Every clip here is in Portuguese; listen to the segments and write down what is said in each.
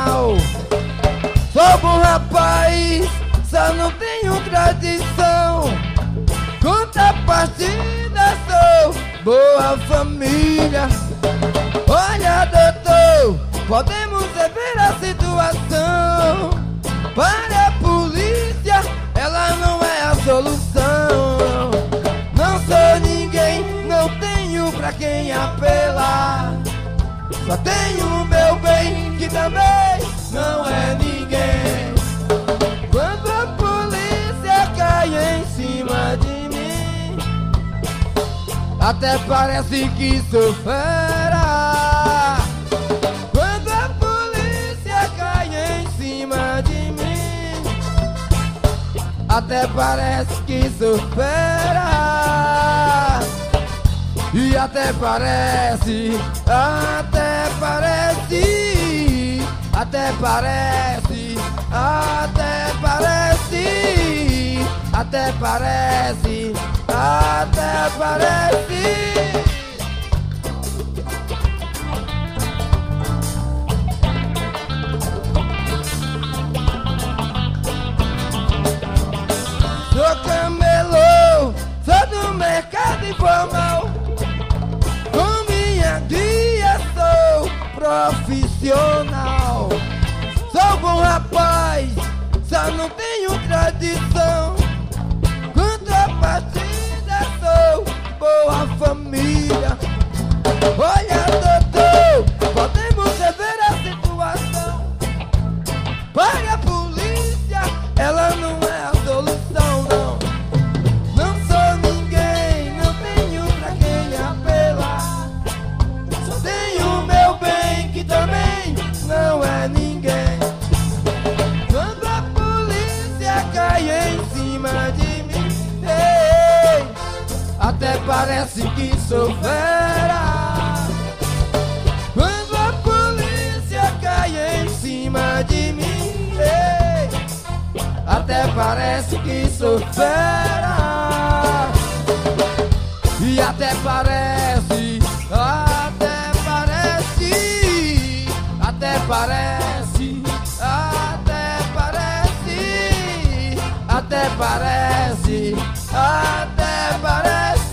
profissional. Sou bom rapaz, só não tenho tradição. Contrapartida, sou boa família. Olha, doutor, podemos rever a situação. Para a polícia, ela não é a solução. Não sou ninguém, não tenho pra quem apelar. Só tenho o meu bem, que também não é ninguém. Quando a polícia cai em cima de mim, até parece que sou fera. Quando a polícia cai em cima de mim, até parece que sou fera. E até parece, até parece, até parece, até parece, até parece, até parece. Sou camelô, sou do mercado informal. Com minha guia sou profissional. Sou bom rapaz, só não tenho tradição. Contrapartida, sou boa família. Olha, doutor, podemos rever a situação. Para a polícia, ela não é a solução, não. Não sou ninguém, não tenho pra quem apelar. Só tenho o meu bem, que também não é ninguém. Quando a polícia cai em cima de mim, ei, até parece que sou fera. Quando a polícia cai em cima de mim, ei, até parece que sou fera. E até parece, até parece, até parece, até parece, até parece, até parece.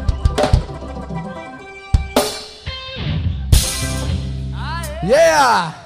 Yeah!